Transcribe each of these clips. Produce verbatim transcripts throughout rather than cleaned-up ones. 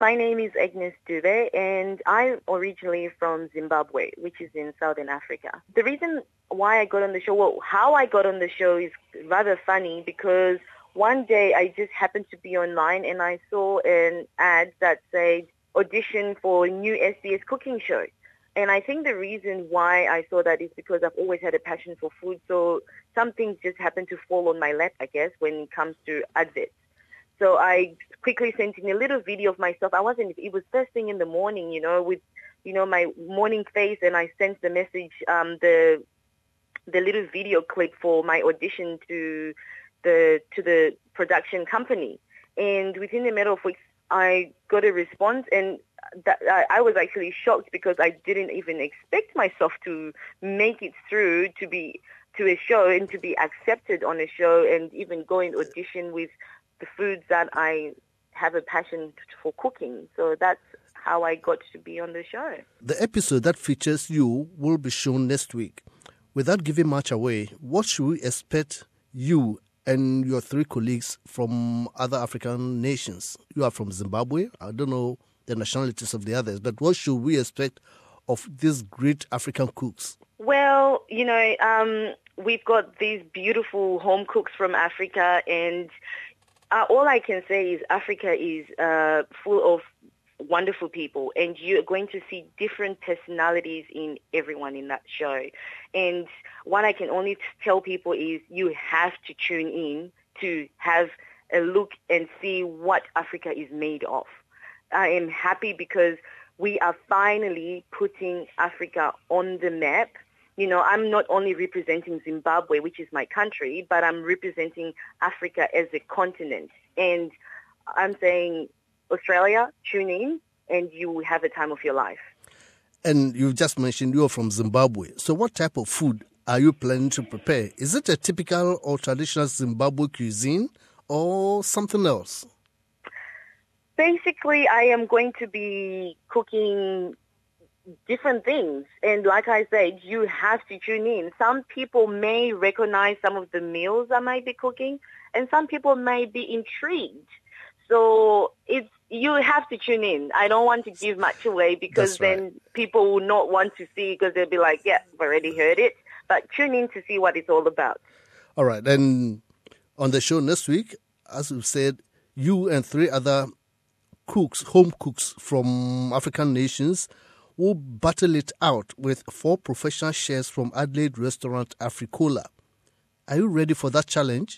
My name is Agnes Dube, and I'm originally from Zimbabwe, which is in Southern Africa. The reason why I got on the show, well, how I got on the show is rather funny because one day I just happened to be online and I saw an ad that said audition for a new S B S cooking show. And I think the reason why I saw that is because I've always had a passion for food, so some things just happened to fall on my lap, I guess, when it comes to adverts. So I quickly sent in a little video of myself. I wasn't, it was first thing in the morning, you know, with, you know, my morning face, and I sent the message, um, the the little video clip for my audition to the to the production company. And within a matter of weeks, I got a response, and that, I, I was actually shocked because I didn't even expect myself to make it through to be to a show and to be accepted on a show and even go and audition with the foods that I have a passion for cooking. So that's how I got to be on the show. The episode that features you will be shown next week. Without giving much away, what should we expect you and your three colleagues from other African nations? You are from Zimbabwe. I don't know the nationalities of the others, but what should we expect of these great African cooks? Well, you know, um, we've got these beautiful home cooks from Africa, and Uh, all I can say is Africa is uh, full of wonderful people, and you're going to see different personalities in everyone in that show. And what I can only tell people is you have to tune in to have a look and see what Africa is made of. I am happy because we are finally putting Africa on the map. You know, I'm not only representing Zimbabwe, which is my country, but I'm representing Africa as a continent. And I'm saying, Australia, tune in and you will have the time of your life. And you just mentioned you're from Zimbabwe. So what type of food are you planning to prepare? Is it a typical or traditional Zimbabwe cuisine or something else? Basically, I am going to be cooking different things, and like I said, you have to tune in. Some people may recognize some of the meals I might be cooking, and some people may be intrigued. So it's you have to tune in. I don't want to give much away because That's right. then people will not want to see because they'll be like, yeah, I've already heard it. But tune in to see what it's all about. All right, and on the show next week, as we said, you and three other cooks, home cooks from African nations, will battle it out with four professional chefs from Adelaide restaurant Africola. Are you ready for that challenge?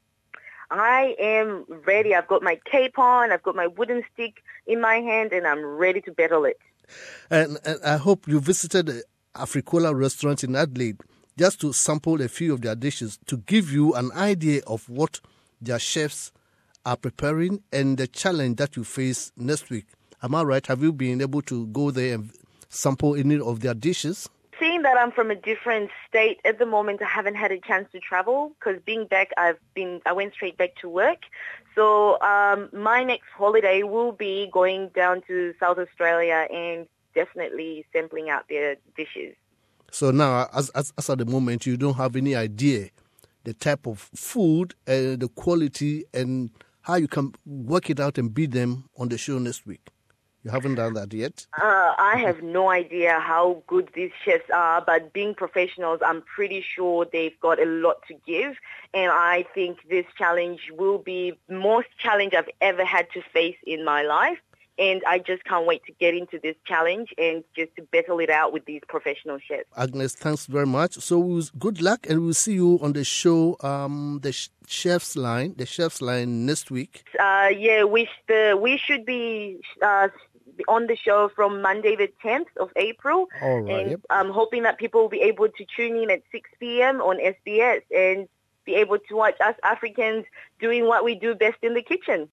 I am ready. I've got my cape on, I've got my wooden stick in my hand, and I'm ready to battle it. And, and I hope you visited the Africola restaurant in Adelaide just to sample a few of their dishes to give you an idea of what their chefs are preparing and the challenge that you face next week. Am I right? Have you been able to go there and sample any of their dishes? Seeing that I'm from a different state at the moment, I haven't had a chance to travel because being back, I've been I went straight back to work. So um, my next holiday will be going down to South Australia and definitely sampling out their dishes. So now, as, as, as at the moment, you don't have any idea the type of food, uh, the quality, and how you can work it out and beat them on the show next week. You haven't done that yet? Uh, I have no idea how good these chefs are, but being professionals, I'm pretty sure they've got a lot to give. And I think this challenge will be the most challenge I've ever had to face in my life. And I just can't wait to get into this challenge and just to battle it out with these professional chefs. Agnes, thanks very much. So good luck, and we'll see you on the show, um, the Chef's Line, the Chef's Line next week. Uh, yeah, we, the, we should be uh, on the show from Monday the tenth of April. All right. And Yep. I'm hoping that people will be able to tune in at six p.m. on S B S and be able to watch us Africans doing what we do best in the kitchen.